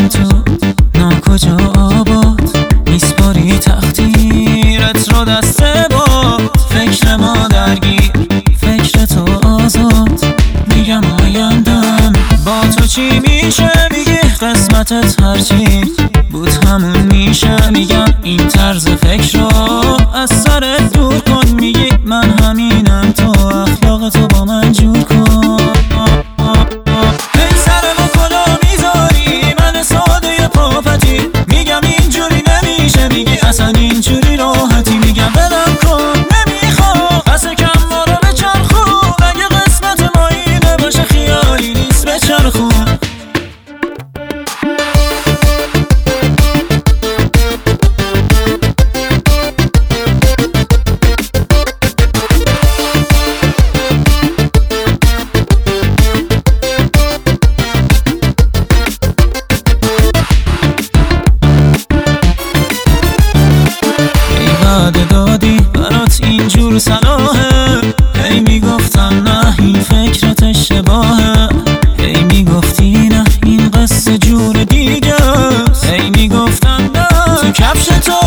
باشم تو ناکجا آباد، میسپاری تقدیرت رو دست باد. فکر ما درگیر، فکر تو آزاد، میگم آیندم با تو چی میشه. میگی قسمتت هرچی بود همون میشه. میگم این طرز فکر رو از سرت دور کن. میگی من همینم، تو اخلاق تو با من جور کن. سرمو کلا میذاری من ساده پاپتی، میگم اینجوری نمیشه. میگی اصلا اینجوری راحتی، میگم بدم کن نمیخوام قصد کم ما رو بچرخون. اگه قسمت ما اینه باشه خیالی نیست بچرخون. دادی برات اینجور صلاحه، هی میگفتم نه این فکرت اشتباهه، هی میگفتی نه این قصه جور دیگه، هی میگفتم نه تو کفش تو